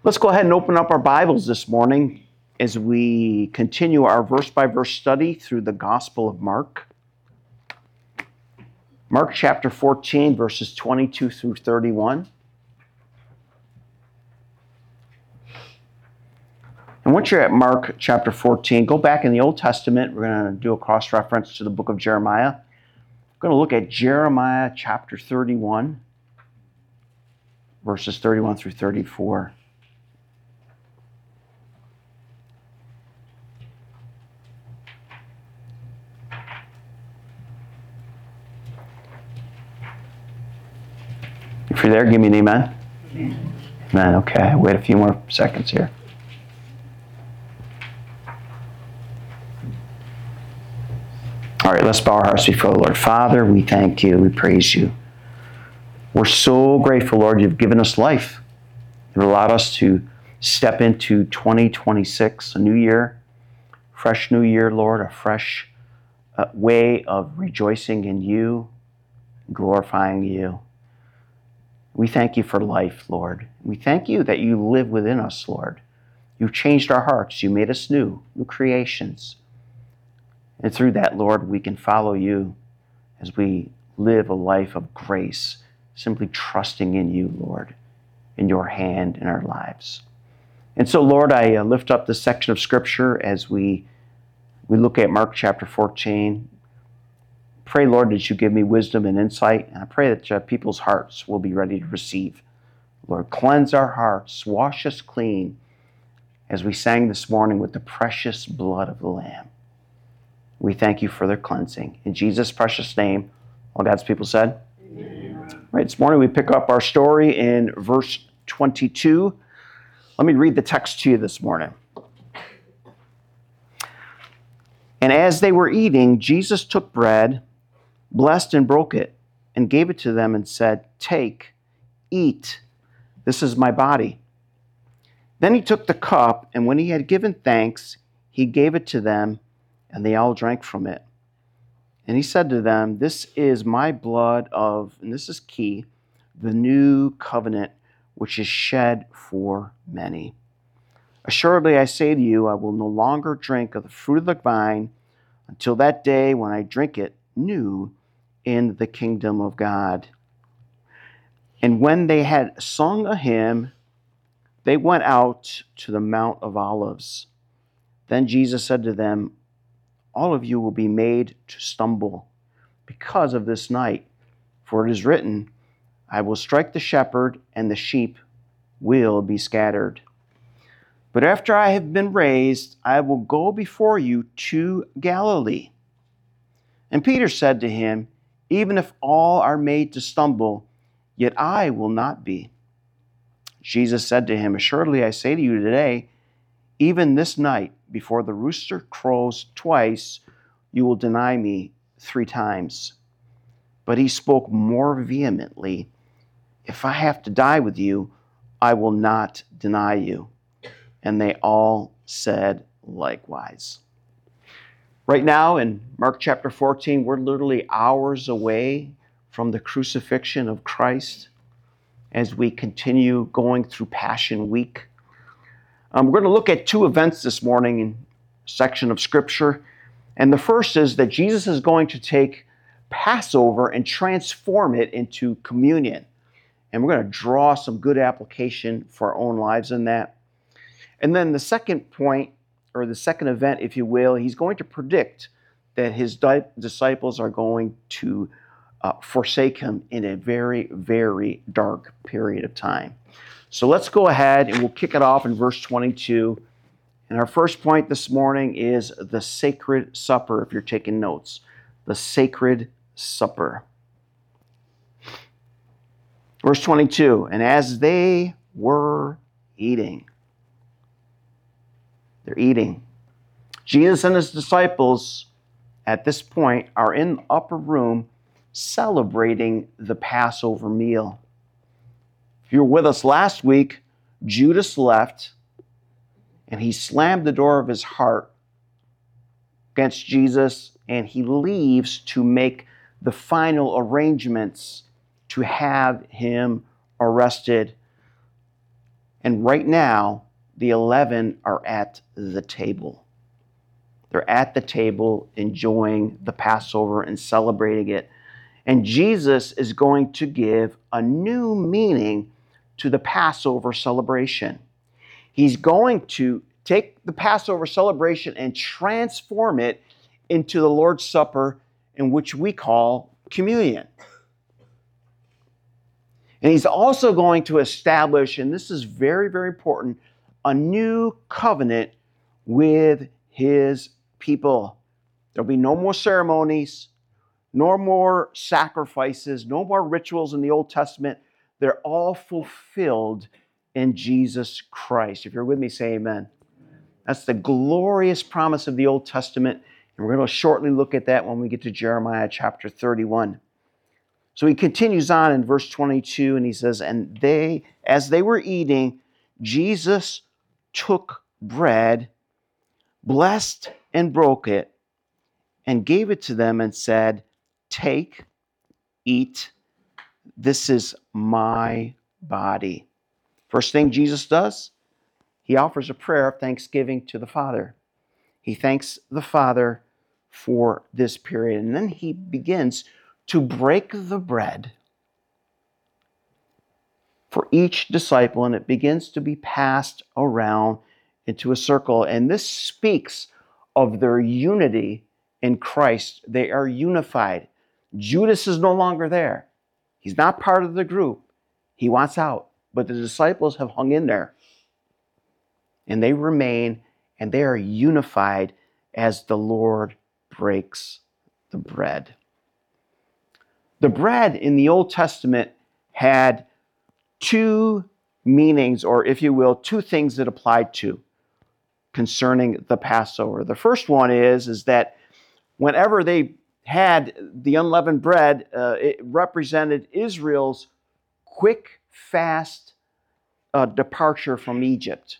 Let's go ahead and open up our Bibles this morning as we continue our verse-by-verse study through the Gospel of Mark. Mark chapter 14, verses 22 through 31. And once you're at Mark chapter 14, go back in the Old Testament. We're going to do a cross-reference to the book of Jeremiah. We're going to look at Jeremiah chapter 31, verses 31 through 34. If you're there, give me an amen. Amen. Okay, wait a few more seconds here. All right, let's bow our hearts before the Lord. Father, we thank you. We praise you. We're so grateful, Lord, you've given us life. You've allowed us to step into 2026, a new year, fresh new year, Lord, a fresh way of rejoicing in you, glorifying you. We thank you for life, Lord. We thank you that you live within us, Lord. You've changed our hearts. You made us new creations. And through that, Lord, we can follow you as we live a life of grace, simply trusting in you, Lord, in your hand in our lives. And so, Lord, I lift up this section of Scripture as we look at Mark chapter 14. Pray, Lord, that you give me wisdom and insight, and I pray that people's hearts will be ready to receive. Lord, cleanse our hearts, wash us clean, as we sang this morning with the precious blood of the Lamb. We thank you for their cleansing. In Jesus' precious name, all God's people said? Amen. Right, this morning we pick up our story in verse 22. Let me read the text to you this morning. And as they were eating, Jesus took bread, blessed and broke it, and gave it to them and said, "Take, eat, this is my body." Then he took the cup, and when he had given thanks, he gave it to them, and they all drank from it. And he said to them, "This is my blood of," and this is key, "the new covenant, which is shed for many. Assuredly, I say to you, I will no longer drink of the fruit of the vine until that day when I drink it new in the kingdom of God." And when they had sung a hymn, they went out to the Mount of Olives. Then Jesus said to them, "All of you will be made to stumble because of this night. For it is written, I will strike the shepherd, and the sheep will be scattered. But after I have been raised, I will go before you to Galilee." And Peter said to him, "Even if all are made to stumble, yet I will not be." Jesus said to him, "Assuredly I say to you today, even this night, before the rooster crows twice, you will deny me 3 times. But he spoke more vehemently, "If I have to die with you, I will not deny you." And they all said likewise. Right now in Mark chapter 14, we're literally hours away from the crucifixion of Christ as we continue going through Passion Week. We're going to look at 2 events this morning in a section of Scripture. And the first is that Jesus is going to take Passover and transform it into communion. And we're going to draw some good application for our own lives in that. And then the second point, or the second event, if you will, he's going to predict that his disciples are going to forsake him in a very, very dark period of time. So let's go ahead and we'll kick it off in verse 22. And our first point this morning is the sacred supper, if you're taking notes. The sacred supper. Verse 22, and as they were eating, they're eating. Jesus and his disciples at this point are in the upper room celebrating the Passover meal. If you were with us last week, Judas left and he slammed the door of his heart against Jesus, and he leaves to make the final arrangements to have him arrested. And right now, the 11 are at the table. They're at the table enjoying the Passover and celebrating it. And Jesus is going to give a new meaning to the Passover celebration. He's going to take the Passover celebration and transform it into the Lord's Supper, in which we call communion. And he's also going to establish, and this is very, very important, a new covenant with his people. There'll be no more ceremonies, no more sacrifices, no more rituals in the Old Testament. They're all fulfilled in Jesus Christ. If you're with me, say amen. That's the glorious promise of the Old Testament. And we're going to shortly look at that when we get to Jeremiah chapter 31. So he continues on in verse 22, and he says, and as they were eating, Jesus took bread, blessed and broke it, and gave it to them and said, take, eat, this is my body. First thing Jesus does, he offers a prayer of thanksgiving to the Father. He thanks the Father for this period, and then he begins to break the bread for each disciple, and it begins to be passed around into a circle. And this speaks of their unity in Christ. They are unified. Judas is no longer there. He's not part of the group. He wants out. But the disciples have hung in there. And they remain, and they are unified as the Lord breaks the bread. The bread in the Old Testament had two meanings, or if you will, two things that applied to concerning the Passover. The first one is that whenever they had the unleavened bread, it represented Israel's quick, fast departure from Egypt.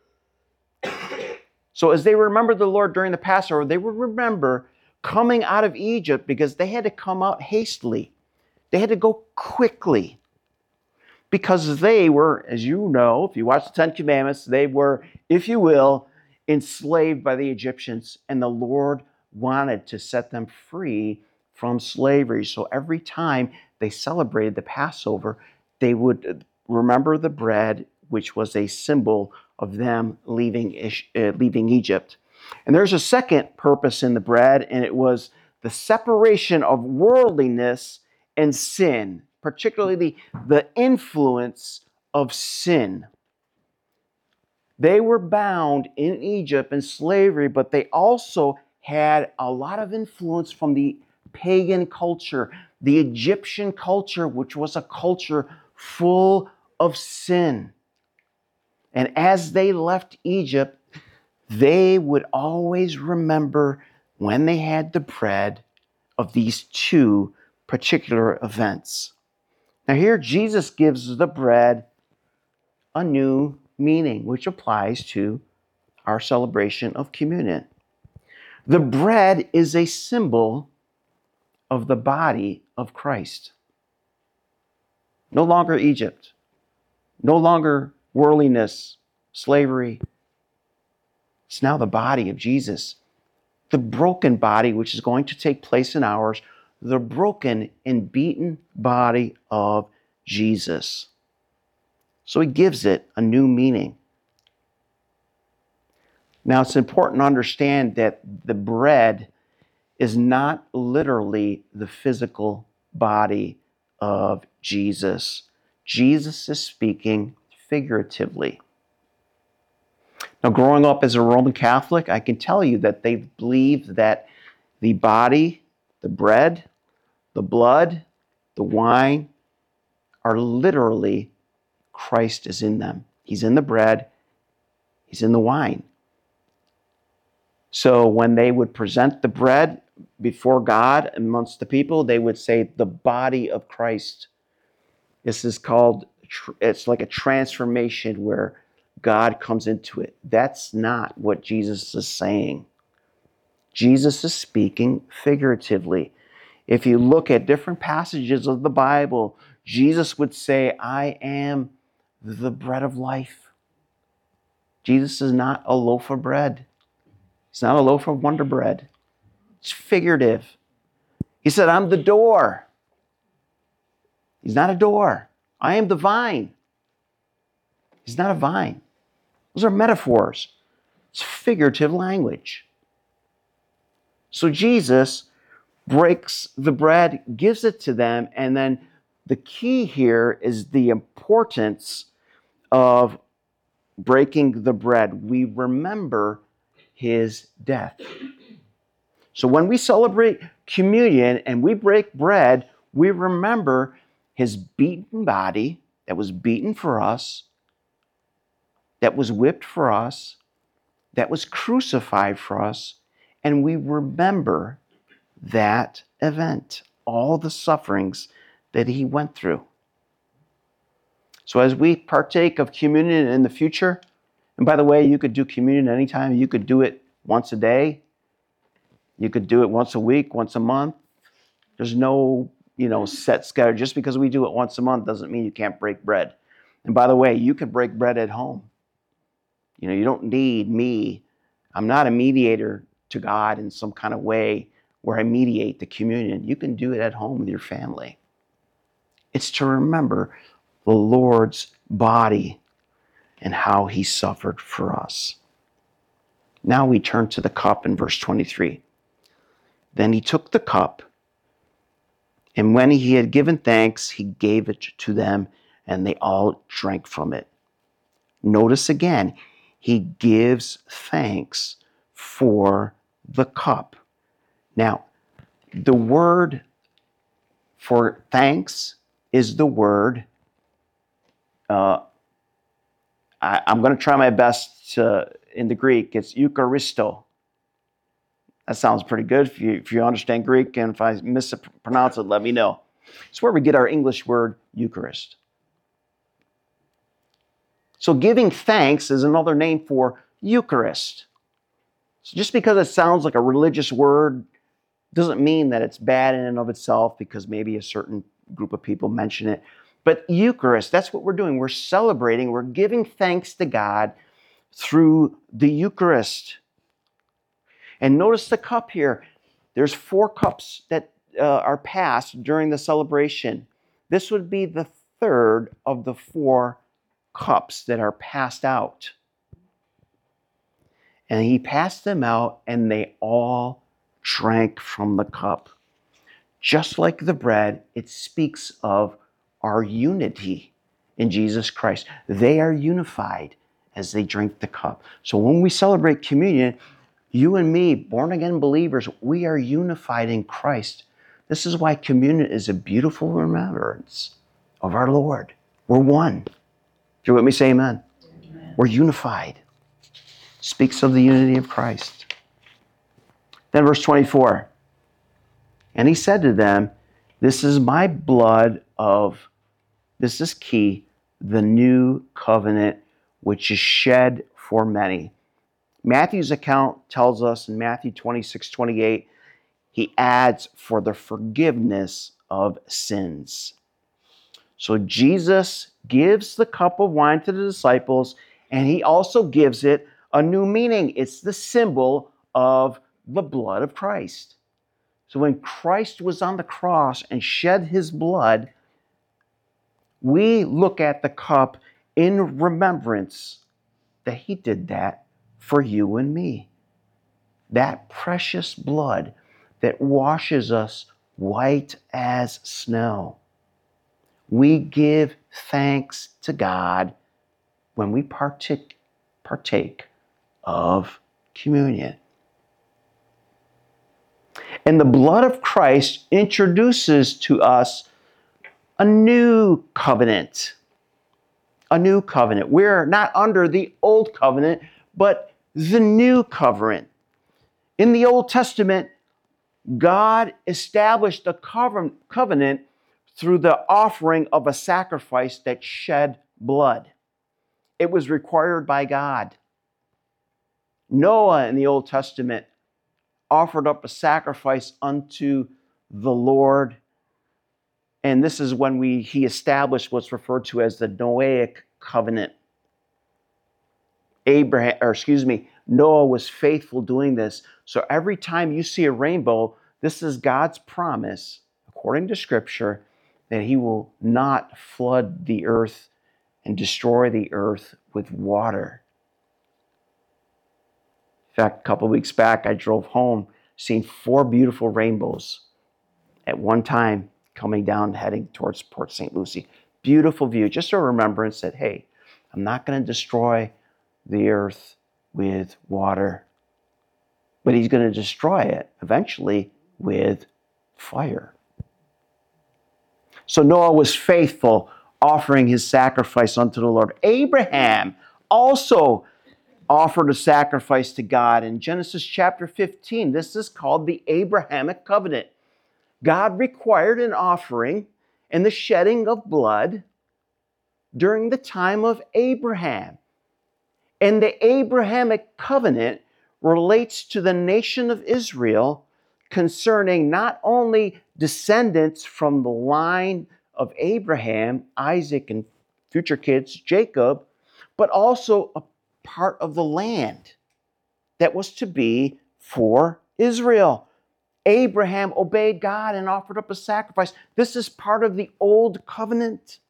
So as they remembered the Lord during the Passover, they would remember coming out of Egypt because they had to come out hastily. They had to go quickly because they were, as you know, if you watch the Ten Commandments, they were, if you will, enslaved by the Egyptians, and the Lord wanted to set them free from slavery. So every time they celebrated the Passover, they would remember the bread, which was a symbol of them leaving Egypt. And there's a second purpose in the bread, and it was the separation of worldliness and sin, particularly the influence of sin. They were bound in Egypt in slavery, but they also had a lot of influence from the pagan culture, the Egyptian culture, which was a culture full of sin. And as they left Egypt, they would always remember when they had the bread of these two particular events. Now here Jesus gives the bread a new meaning, which applies to our celebration of communion. The bread is a symbol of the body of Christ. No longer Egypt, no longer worldliness, slavery. It's now the body of Jesus. The broken body, which is going to take place in ours, the broken and beaten body of Jesus. So he gives it a new meaning. Now it's important to understand that the bread is not literally the physical body of Jesus. Jesus is speaking figuratively. Now, growing up as a Roman Catholic, I can tell you that they believe that the body, the bread, the blood, the wine are literally Christ is in them. He's in the bread, he's in the wine. So when they would present the bread before God amongst the people, they would say the body of Christ. This is called, it's like a transformation where God comes into it. That's not what Jesus is saying. Jesus is speaking figuratively. If you look at different passages of the Bible, Jesus would say, I am the bread of life. Jesus is not a loaf of bread. He's not a loaf of Wonder Bread. It's figurative. He said, I'm the door. He's not a door. I am the vine. He's not a vine. Those are metaphors. It's figurative language. So Jesus breaks the bread, gives it to them, and then the key here is the importance of breaking the bread. We remember his death. So when we celebrate communion and we break bread, we remember his beaten body that was beaten for us, that was whipped for us, that was crucified for us, and we remember that event, all the sufferings that he went through. So as we partake of communion in the future, and by the way, you could do communion anytime. You could do it once a day. You could do it once a week, once a month. There's no, set schedule. Just because we do it once a month doesn't mean you can't break bread. And by the way, you could break bread at home. You don't need me. I'm not a mediator to God in some kind of way where I mediate the communion. You can do it at home with your family. It's to remember the Lord's body and how he suffered for us. Now we turn to the cup in verse 23. Then he took the cup, and when he had given thanks, he gave it to them, and they all drank from it. Notice again, he gives thanks for the cup. Now, the word for thanks is the word, I'm going to try my best in the Greek, it's Eucharisto. That sounds pretty good. If you understand Greek, and if I mispronounce it, let me know. It's where we get our English word Eucharist. So giving thanks is another name for Eucharist. So just because it sounds like a religious word doesn't mean that it's bad in and of itself because maybe a certain group of people mention it. But Eucharist, that's what we're doing. We're celebrating, we're giving thanks to God through the Eucharist. And notice the cup here. There's 4 cups that are passed during the celebration. This would be the third of the 4 cups that are passed out. And he passed them out, and they all drank from the cup. Just like the bread, it speaks of our unity in Jesus Christ. They are unified as they drink the cup. So when we celebrate communion, you and me, born-again believers, we are unified in Christ. This is why communion is a beautiful remembrance of our Lord. We're one. Do you let me say amen? Amen. We're unified. Speaks of the unity of Christ. Then verse 24. And he said to them, this is my blood of, this is key, the new covenant, which is shed for many. Matthew's account tells us in Matthew 26:28, he adds for the forgiveness of sins. So Jesus gives the cup of wine to the disciples, and he also gives it a new meaning. It's the symbol of the blood of Christ. So when Christ was on the cross and shed his blood, we look at the cup in remembrance that he did that for you and me. That precious blood that washes us white as snow. We give thanks to God when we partake of communion. And the blood of Christ introduces to us a new covenant. A new covenant. We're not under the old covenant, but the new covenant. In the Old Testament, God established a covenant through the offering of a sacrifice that shed blood. It was required by God. Noah in the Old Testament offered up a sacrifice unto the Lord. And this is when he established what's referred to as the Noahic covenant. Noah was faithful doing this. So every time you see a rainbow, this is God's promise, according to Scripture, that he will not flood the earth and destroy the earth with water. In fact, a couple of weeks back, I drove home, seeing 4 beautiful rainbows at one time coming down, heading towards Port St. Lucie. Beautiful view, just a remembrance that, hey, I'm not going to destroy the earth with water, but he's going to destroy it eventually with fire. So Noah was faithful, offering his sacrifice unto the Lord. Abraham also offered a sacrifice to God in Genesis chapter 15. This is called the Abrahamic covenant. God required an offering and the shedding of blood during the time of Abraham. And the Abrahamic covenant relates to the nation of Israel concerning not only descendants from the line of Abraham, Isaac, and future kids, Jacob, but also a part of the land that was to be for Israel. Abraham obeyed God and offered up a sacrifice. This is part of the old covenant.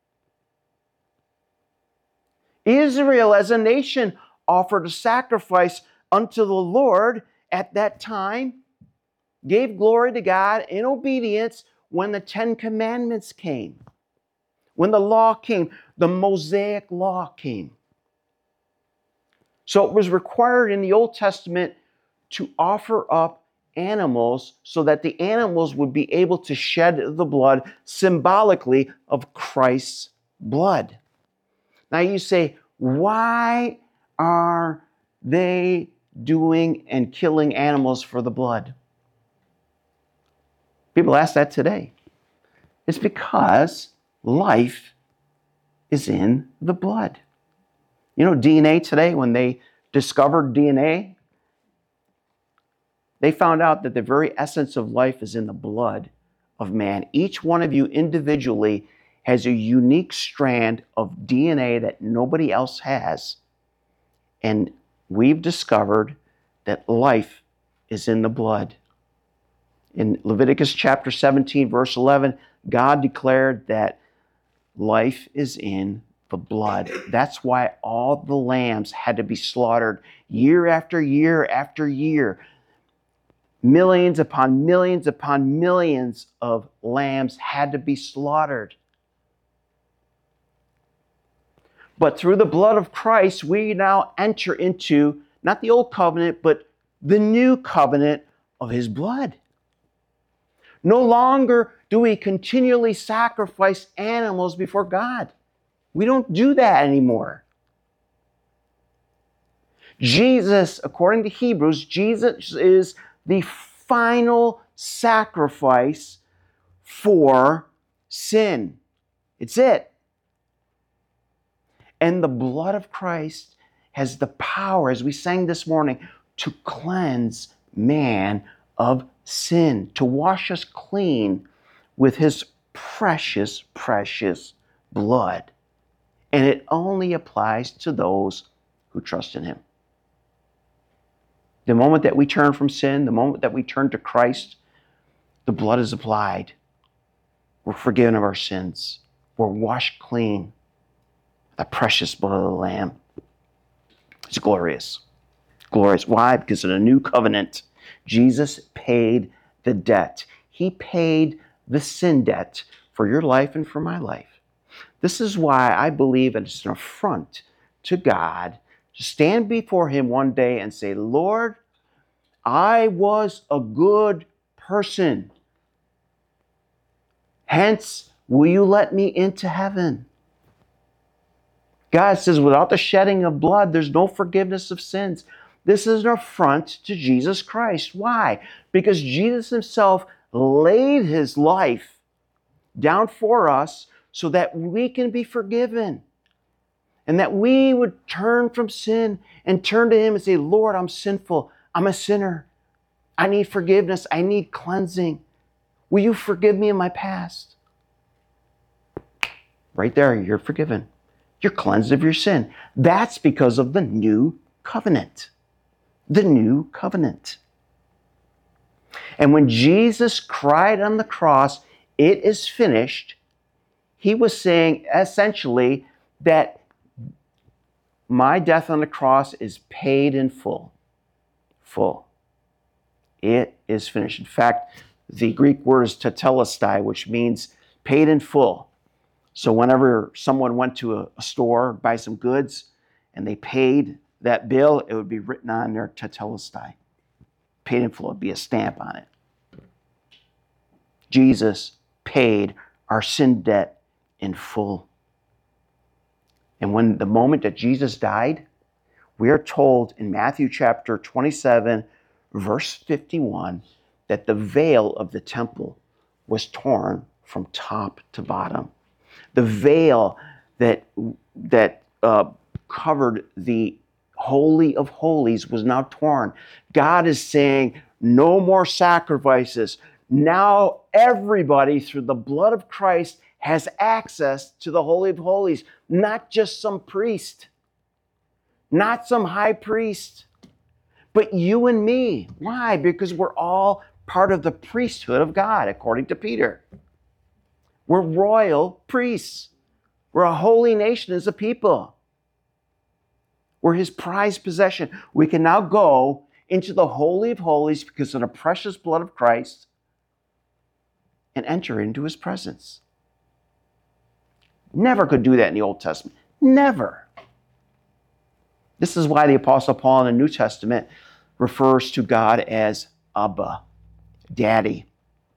Israel as a nation offered a sacrifice unto the Lord at that time, gave glory to God in obedience when the 10 Commandments came. When the law came, the Mosaic law came. So it was required in the Old Testament to offer up animals so that the animals would be able to shed the blood symbolically of Christ's blood. Now you say, why are they doing and killing animals for the blood? People ask that today. It's because life is in the blood. You know, DNA today, when they discovered DNA, they found out that the very essence of life is in the blood of man. Each one of you individually has a unique strand of DNA that nobody else has. And we've discovered that life is in the blood. In Leviticus chapter 17, verse 11, God declared that life is in the blood. That's why all the lambs had to be slaughtered year after year after year. Millions upon millions upon millions of lambs had to be slaughtered. But through the blood of Christ, we now enter into not the old covenant, but the new covenant of his blood. No longer do we continually sacrifice animals before God. We don't do that anymore. Jesus, according to Hebrews, Jesus is the final sacrifice for sin. It's it. And the blood of Christ has the power, as we sang this morning, to cleanse man of sin, to wash us clean with his precious, precious blood. And it only applies to those who trust in him. The moment that we turn from sin, the moment that we turn to Christ, the blood is applied. We're forgiven of our sins. We're washed clean. The precious blood of the Lamb. It's glorious. Glorious. Why? Because in a new covenant, Jesus paid the debt. He paid the sin debt for your life and for my life. This is why I believe that it's an affront to God to stand before him one day and say, Lord, I was a good person. Hence, will you let me into heaven? God says, without the shedding of blood, there's no forgiveness of sins. This is an affront to Jesus Christ. Why? Because Jesus himself laid his life down for us so that we can be forgiven. And that we would turn from sin and turn to him and say, Lord, I'm sinful. I'm a sinner. I need forgiveness. I need cleansing. Will you forgive me in my past? Right there, you're forgiven. You're cleansed of your sin. That's because of the new covenant. The new covenant. And when Jesus cried on the cross, "It is finished," he was saying essentially that my death on the cross is paid in full. Full. It is finished. In fact, the Greek word is tetelestai, which means paid in full. So whenever someone went to a store, buy some goods, and they paid that bill, it would be written on their tetelestai. Paid in full. It would be a stamp on it. Jesus paid our sin debt in full. And when the moment that Jesus died, we are told in Matthew chapter 27, verse 51, that the veil of the temple was torn from top to bottom. The veil that covered the Holy of Holies was now torn. God is saying, no more sacrifices. Now everybody, through the blood of Christ, has access to the Holy of Holies, not just some priest, not some high priest, but you and me. Why? Because we're all part of the priesthood of God, according to Peter. We're royal priests. We're a holy nation as a people. We're his prized possession. We can now go into the Holy of Holies because of the precious blood of Christ and enter into his presence. Never could do that in the Old Testament. Never. This is why the Apostle Paul in the New Testament refers to God as Abba, Daddy.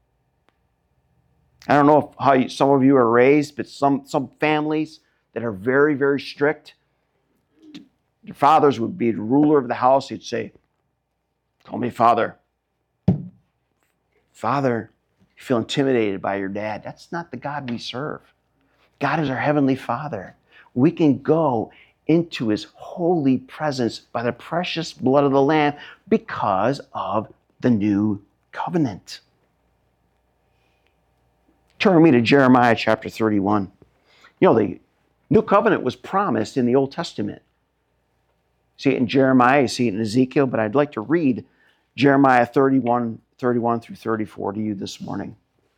I don't know how some of you are raised, but some families that are very, very strict, your fathers would be the ruler of the house. He'd say, "Call me Father." Father, you feel intimidated by your dad. That's not the God we serve. God is our heavenly Father. We can go into his holy presence by the precious blood of the Lamb because of the new covenant. Turn with me to Jeremiah chapter 31. You know, the new covenant was promised in the Old Testament. See it in Jeremiah, you see it in Ezekiel, but I'd like to read Jeremiah 31 through 34 to you this morning.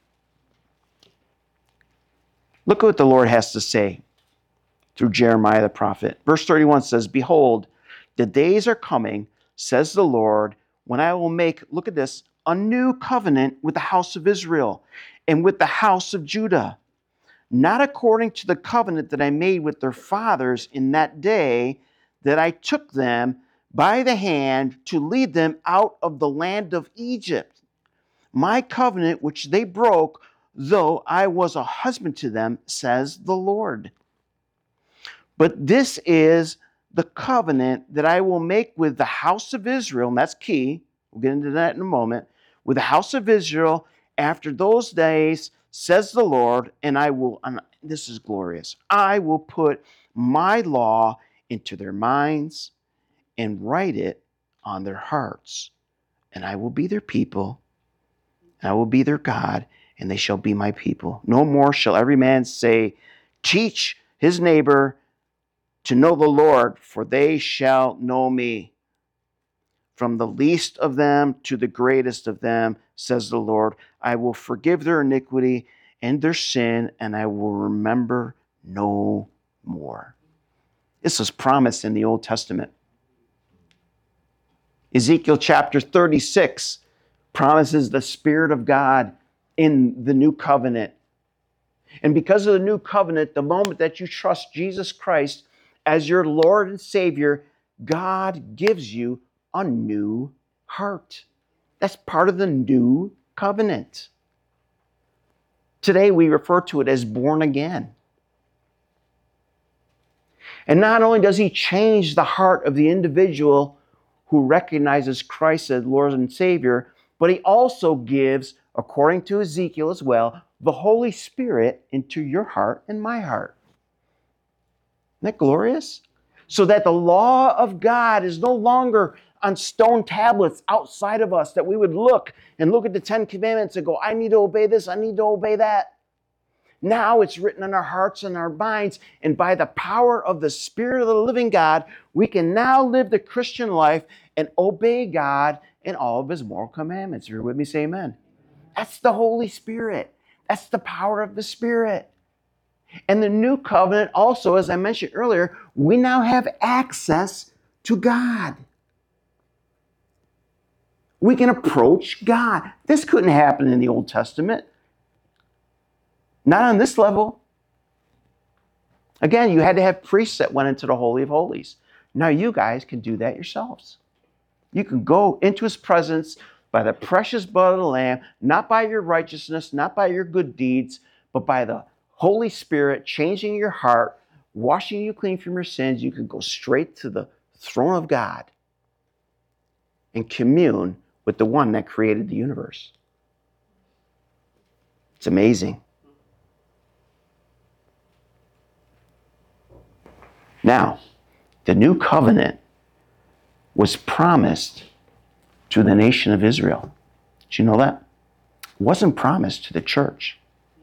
Look at what the Lord has to say through Jeremiah the prophet. Verse 31 says, "Behold, the days are coming, says the Lord, when I will make," look at this, "a new covenant with the house of Israel and with the house of Judah, not according to the covenant that I made with their fathers in that day that I took them by the hand to lead them out of the land of Egypt. My covenant which they broke, though I was a husband to them, says the Lord. But this is the covenant that I will make with the house of Israel," and that's key, we'll get into that in a moment, "with the house of Israel after those days, says the Lord, and I will," and this is glorious, "I will put my law into their minds and write it on their hearts. And I will be their people, and I will be their God, and they shall be my people. No more shall every man say, teach his neighbor to know the Lord, for they shall know me. From the least of them to the greatest of them, says the Lord, I will forgive their iniquity and their sin, and I will remember no more." This is promised in the Old Testament. Ezekiel chapter 36 promises the Spirit of God in the new covenant. And because of the new covenant, the moment that you trust Jesus Christ as your Lord and Savior, God gives you a new heart. That's part of the new covenant. Today we refer to it as born again. And not only does he change the heart of the individual who recognizes Christ as Lord and Savior, but he also gives, according to Ezekiel as well, the Holy Spirit into your heart and my heart. Isn't that glorious? So that the law of God is no longer on stone tablets outside of us, that we would look at the 10 Commandments and go, I need to obey this, I need to obey that. Now it's written in our hearts and our minds, and by the power of the Spirit of the living God, we can now live the Christian life and obey God in all of his moral commandments. If you're with me, say amen. That's the Holy Spirit. That's the power of the Spirit. And the new covenant also, as I mentioned earlier, we now have access to God. We can approach God. This couldn't happen in the Old Testament. Not on this level. Again, you had to have priests that went into the Holy of Holies. Now you guys can do that yourselves. You can go into his presence by the precious blood of the Lamb, not by your righteousness, not by your good deeds, but by the Holy Spirit changing your heart, washing you clean from your sins. You can go straight to the throne of God and commune with the one that created the universe. It's amazing. Now, the new covenant was promised to the nation of Israel. Did you know that? It wasn't promised to the church.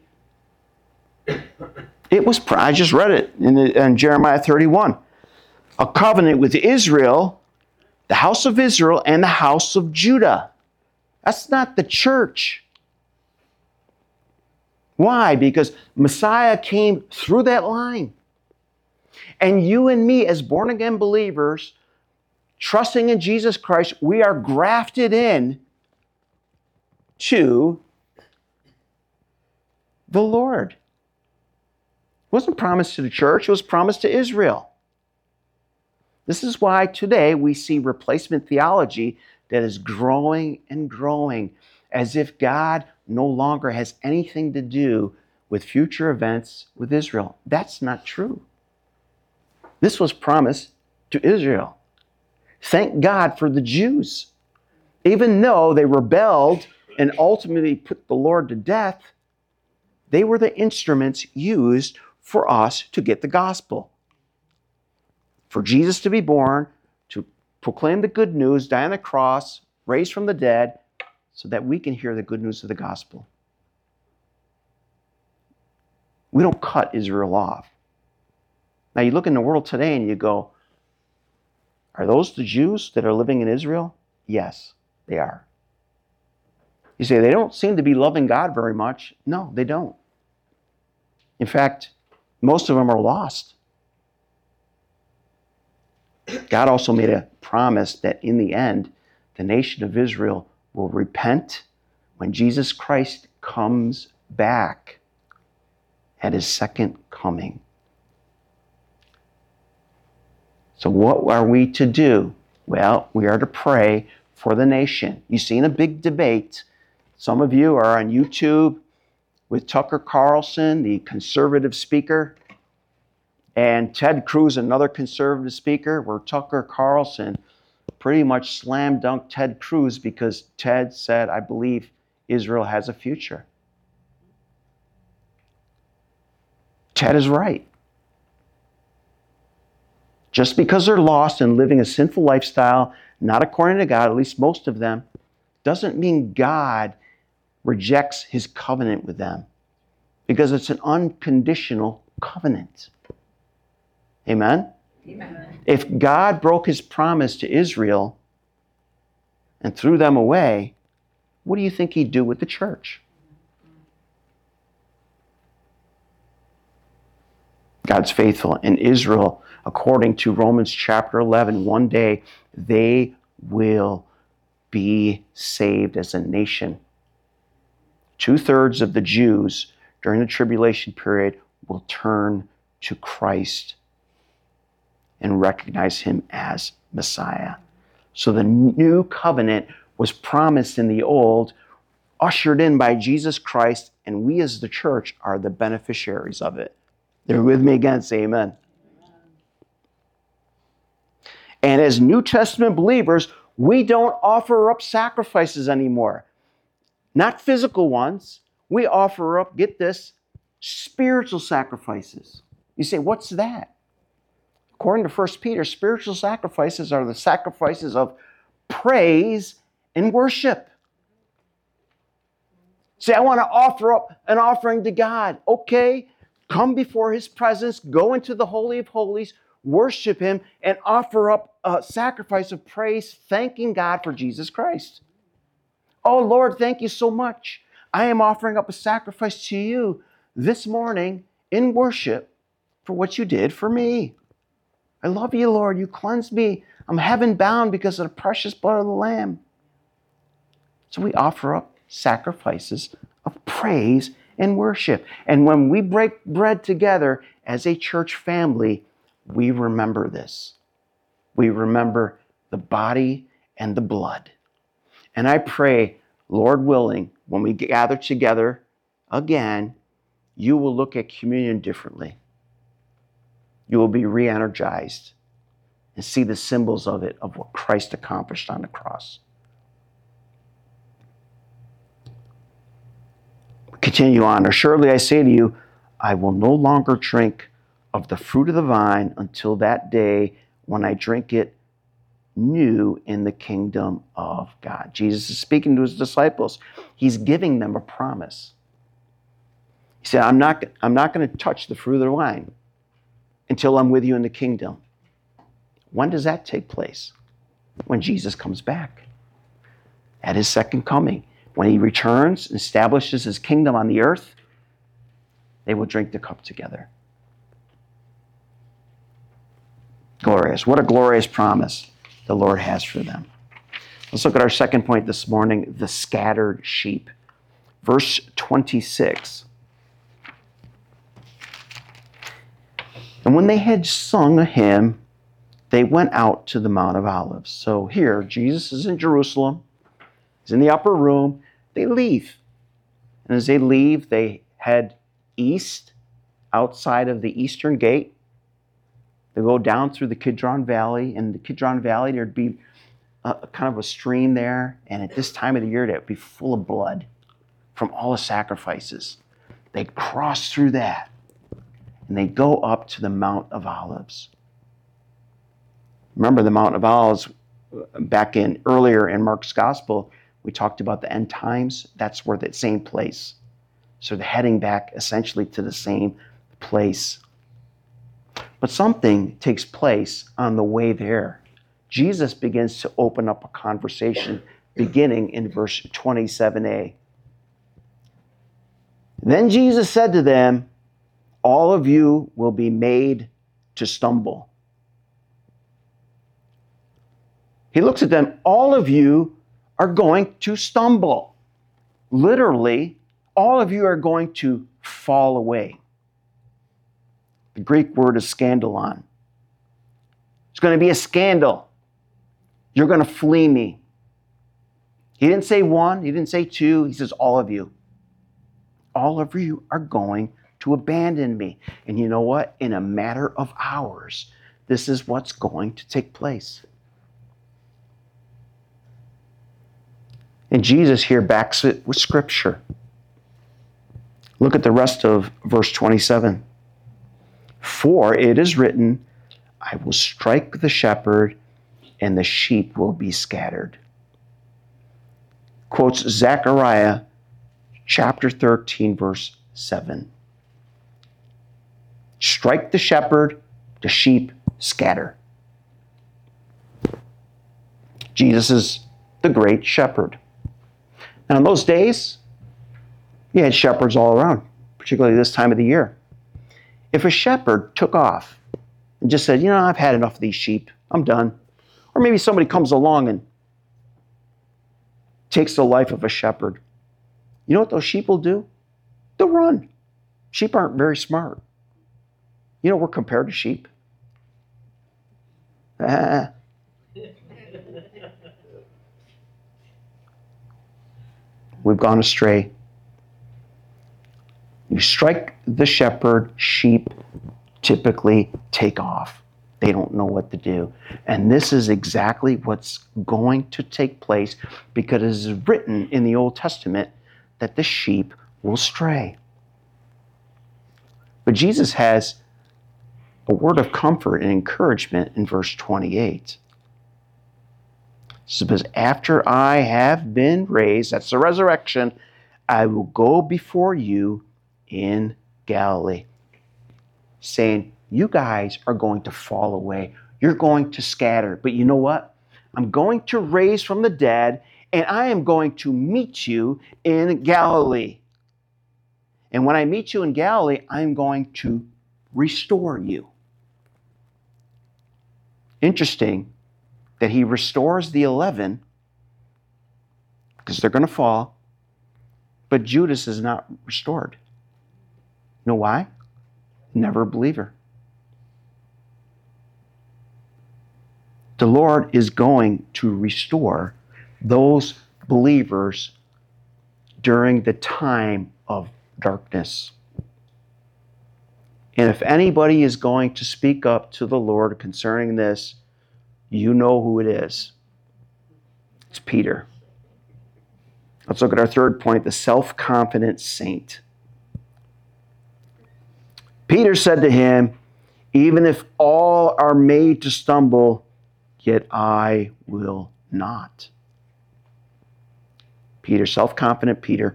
It was, I just read it in Jeremiah 31. A covenant with Israel, the house of Israel, and the house of Judah. That's not the church. Why? Because Messiah came through that line. And you and me, as born-again believers, trusting in Jesus Christ, we are grafted in to the Lord. It wasn't promised to the church, it was promised to Israel. This is why today we see replacement theology that is growing and growing, as if God no longer has anything to do with future events with Israel. That's not true. This was promised to Israel. Thank God for the Jews. Even though they rebelled and ultimately put the Lord to death, they were the instruments used for us to get the gospel. For Jesus to be born, to proclaim the good news, die on the cross, raised from the dead, so that we can hear the good news of the gospel. We don't cut Israel off. Now you look in the world today and you go, are those the Jews that are living in Israel? Yes, they are. You say, they don't seem to be loving God very much. No, they don't. In fact, most of them are lost. God also made a promise that in the end, the nation of Israel will repent when Jesus Christ comes back at his second coming. So what are we to do? Well, we are to pray for the nation. You've seen a big debate. Some of you are on YouTube with Tucker Carlson, the conservative speaker, and Ted Cruz, another conservative speaker, where Tucker Carlson pretty much slam dunked Ted Cruz because Ted said, I believe Israel has a future. Ted is right. Just because they're lost and living a sinful lifestyle, not according to God, at least most of them, doesn't mean God rejects his covenant with them, because it's an unconditional covenant. Amen? Amen. If God broke his promise to Israel and threw them away, what do you think he'd do with the church? God's faithful. In Israel, according to Romans chapter 11, one day they will be saved as a nation. 2/3 of the Jews during the tribulation period will turn to Christ and recognize him as Messiah. So the new covenant was promised in the old, ushered in by Jesus Christ, and we as the church are the beneficiaries of it. They're with me again, say amen. And as New Testament believers, we don't offer up sacrifices anymore. Not physical ones. We offer up, get this, spiritual sacrifices. You say, what's that? According to 1 Peter, spiritual sacrifices are the sacrifices of praise and worship. Say, I want to offer up an offering to God. Okay, come before his presence, go into the Holy of Holies, worship him, and offer up a sacrifice of praise, thanking God for Jesus Christ. Oh, Lord, thank you so much. I am offering up a sacrifice to you this morning in worship for what you did for me. I love you, Lord. You cleansed me. I'm heaven bound because of the precious blood of the Lamb. So we offer up sacrifices of praise and worship. And when we break bread together as a church family, we remember this. We remember the body and the blood. And I pray, Lord willing, when we gather together again, you will look at communion differently. You will be re-energized and see the symbols of it, of what Christ accomplished on the cross. Continue on. Surely I say to you, I will no longer drink of the fruit of the vine until that day when I drink it new in the kingdom of God. Jesus is speaking to his disciples. He's giving them a promise. He said, I'm not going to touch the fruit of the vine until I'm with you in the kingdom. When does that take place? When Jesus comes back. At his second coming. When he returns and establishes his kingdom on the earth, they will drink the cup together. Glorious. What a glorious promise the Lord has for them. Let's look at our second point this morning, the scattered sheep. Verse 26. And when they had sung a hymn, they went out to the Mount of Olives. So here, Jesus is in Jerusalem. He's in the upper room. They leave. And as they leave, they head east outside of the eastern gate. They go down through the Kidron Valley. And the Kidron Valley, there'd be kind of a stream there. And at this time of the year, it would be full of blood from all the sacrifices. They'd cross through that. And they'd go up to the Mount of Olives. Remember the Mount of Olives, back in earlier in Mark's Gospel, we talked about the end times. That's where that same place. So they're heading back essentially to the same place. But something takes place on the way there. Jesus begins to open up a conversation beginning in verse 27a. Then Jesus said to them, all of you will be made to stumble. He looks at them, all of you are going to stumble. Literally, all of you are going to fall away. The Greek word is scandalon. It's going to be a scandal. You're going to flee me. He didn't say one, he didn't say two, he says all of you. All of you are going to abandon me. And you know what? In a matter of hours, this is what's going to take place. And Jesus here backs it with Scripture. Look at the rest of verse 27. For it is written, I will strike the shepherd, and the sheep will be scattered. Quotes Zechariah chapter 13, verse 7. Strike the shepherd, the sheep scatter. Jesus is the great shepherd. Now, in those days, you had shepherds all around, particularly this time of the year. If a shepherd took off and just said, I've had enough of these sheep, I'm done. Or maybe somebody comes along and takes the life of a shepherd. You know what those sheep will do? They'll run. Sheep aren't very smart. You know, we're compared to sheep. We've gone astray. You strike the shepherd, sheep typically take off. They don't know what to do. And this is exactly what's going to take place because it is written in the Old Testament that the sheep will stray. But Jesus has a word of comfort and encouragement in verse 28. Because after I have been raised, that's the resurrection, I will go before you in Galilee. Saying, you guys are going to fall away. You're going to scatter. But you know what? I'm going to raise from the dead, and I am going to meet you in Galilee. And when I meet you in Galilee, I'm going to restore you. Interesting that he restores the 11 because they're going to fall, but Judas is not restored. You know why? Never a believer. The Lord is going to restore those believers during the time of darkness. And if anybody is going to speak up to the Lord concerning this, you know who it is. It's Peter. Let's look at our third point, the self-confident saint. Peter said to him, even if all are made to stumble, yet I will not. Peter, self-confident Peter.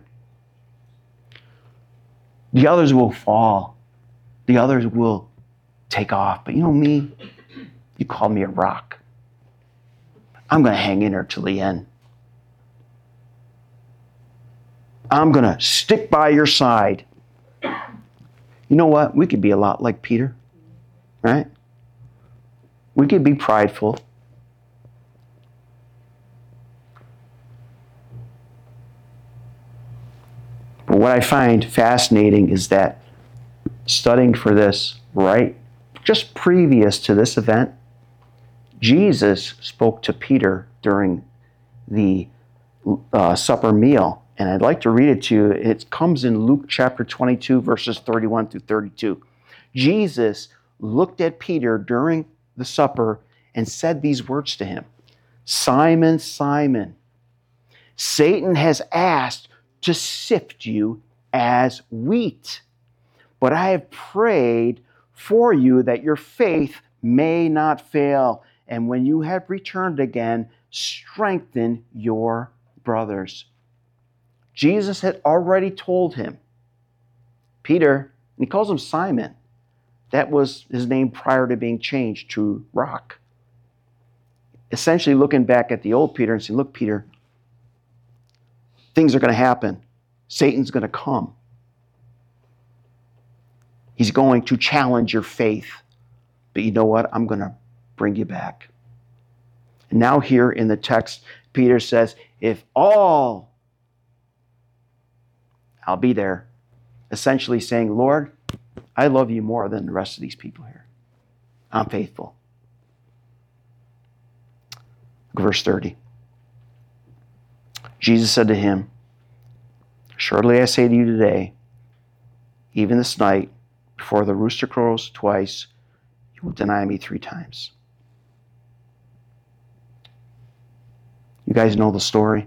The others will fall. The others will take off. But you know me, you called me a rock. I'm going to hang in there till the end. I'm going to stick by your side. You know what? We could be a lot like Peter, right? We could be prideful. But what I find fascinating is that studying for this, right, just previous to this event, Jesus spoke to Peter during the supper meal. And I'd like to read it to you. It comes in Luke chapter 22, verses 31 through 32. Jesus looked at Peter during the supper and said these words to him. Simon, Simon, Satan has asked to sift you as wheat. But I have prayed for you that your faith may not fail. And when you have returned again, strengthen your brothers. Jesus had already told him, Peter, and he calls him Simon. That was his name prior to being changed to Rock. Essentially looking back at the old Peter and saying, look, Peter, things are going to happen. Satan's going to come. He's going to challenge your faith. But you know what? I'm going to bring you back. And now here in the text, Peter says, if all, I'll be there. Essentially saying, Lord, I love you more than the rest of these people here. I'm faithful. Verse 30. Jesus said to him, surely I say to you today, even this night, before the rooster crows twice, you will deny me 3 times. You guys know the story.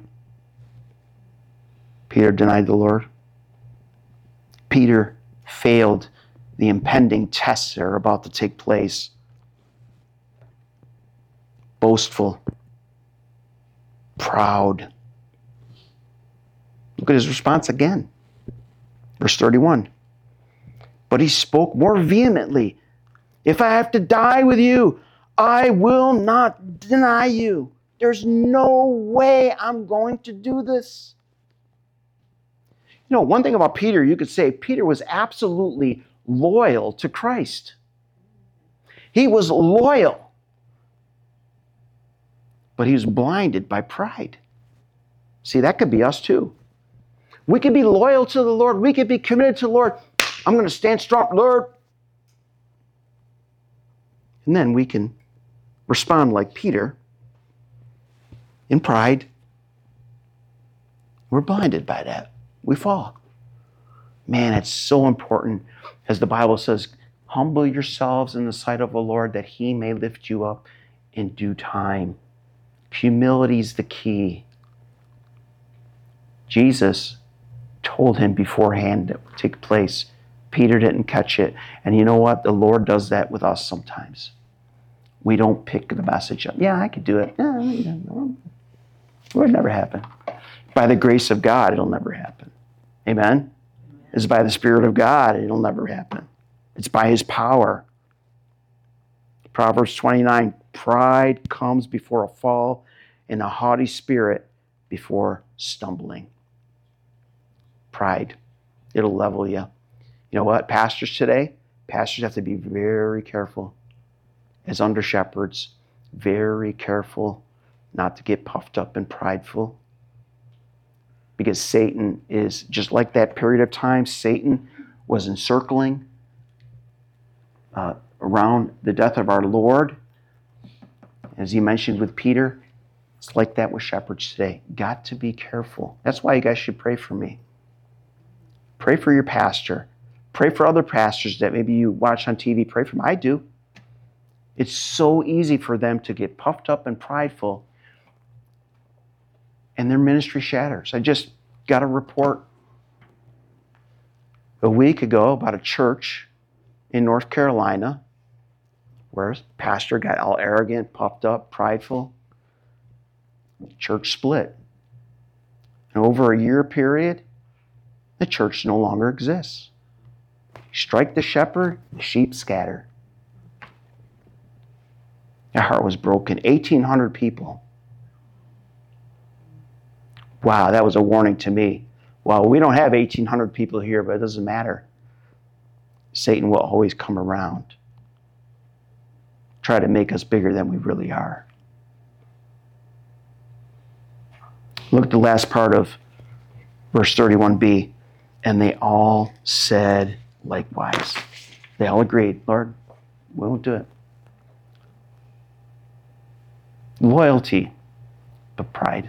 Peter denied the Lord. Peter failed the impending tests that are about to take place. Boastful. Proud. Look at his response again. Verse 31. But he spoke more vehemently. If I have to die with you, I will not deny you. There's no way I'm going to do this. You know, one thing about Peter, you could say Peter was absolutely loyal to Christ. He was loyal. But he was blinded by pride. See, that could be us too. We could be loyal to the Lord. We could be committed to the Lord. I'm going to stand strong, Lord. And then we can respond like Peter in pride. We're blinded by that. We fall. Man, it's so important. As the Bible says, humble yourselves in the sight of the Lord that he may lift you up in due time. Humility is the key. Jesus told him beforehand that would take place. Peter didn't catch it. And you know what? The Lord does that with us sometimes. We don't pick the message up. Yeah, I could do it. It would never happen. By the grace of God, it'll never happen. Amen? It's by the Spirit of God. It'll never happen. It's by His power. Proverbs 29, pride comes before a fall, and a haughty spirit before stumbling. Pride. It'll level you. You know what? Pastors today, pastors have to be very careful as under shepherds, very careful not to get puffed up and prideful. Because Satan is, just like that period of time, Satan was encircling around the death of our Lord. As he mentioned with Peter, it's like that with shepherds today. Got to be careful. That's why you guys should pray for me. Pray for your pastor. Pray for other pastors that maybe you watch on TV. Pray for them. I do. It's so easy for them to get puffed up and prideful, and their ministry shatters. I just got a report a week ago about a church in North Carolina where a pastor got all arrogant, puffed up, prideful. Church split. And over a year period, the church no longer exists. Strike the shepherd, the sheep scatter. My heart was broken. 1,800 people. Wow, that was a warning to me. Well, we don't have 1,800 people here, but it doesn't matter. Satan will always come around. Try to make us bigger than we really are. Look at the last part of verse 31b. And they all said likewise. They all agreed, Lord, we won't do it. Loyalty, but pride.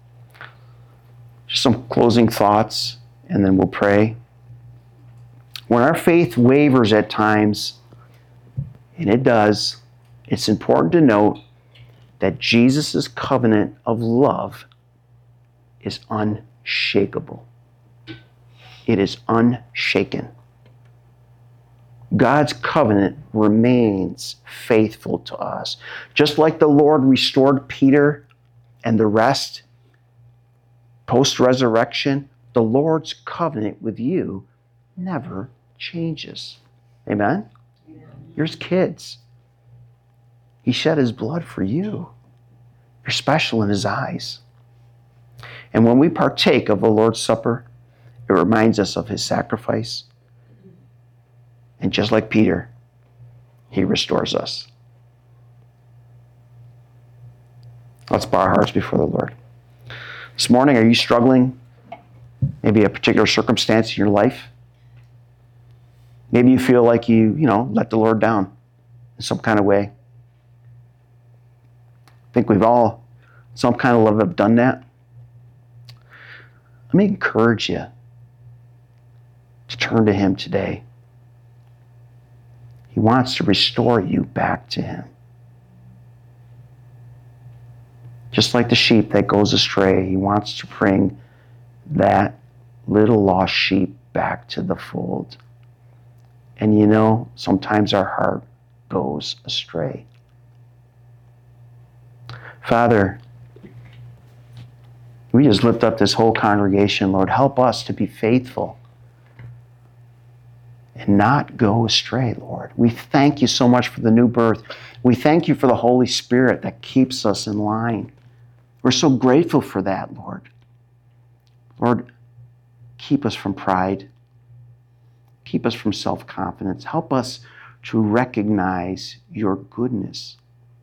Just some closing thoughts, and then we'll pray. When our faith wavers at times, and it does, it's important to note that Jesus' covenant of love is unshakable. It is unshaken. God's covenant remains faithful to us. Just like the Lord restored Peter and the rest post-resurrection, the Lord's covenant with you never changes. Amen? You're His kids. He shed His blood for you. You're special in His eyes. And when we partake of the Lord's Supper, it reminds us of His sacrifice. And just like Peter, He restores us. Let's bow our hearts before the Lord. This morning, are you struggling? Maybe a particular circumstance in your life? Maybe you feel like you let the Lord down in some kind of way. I think we've all, some kind of level, have done that. Let me encourage you to turn to Him today. He wants to restore you back to Him. Just like the sheep that goes astray, He wants to bring that little lost sheep back to the fold. And sometimes our heart goes astray. Father, we just lift up this whole congregation, Lord. Help us to be faithful and not go astray, Lord. We thank You so much for the new birth. We thank You for the Holy Spirit that keeps us in line. We're so grateful for that, Lord. Lord, keep us from pride. Keep us from self-confidence. Help us to recognize Your goodness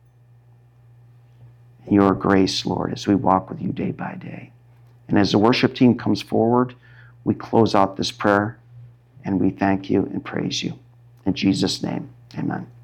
and Your grace, Lord, as we walk with You day by day. And as the worship team comes forward, we close out this prayer and we thank You and praise You. In Jesus' name, amen.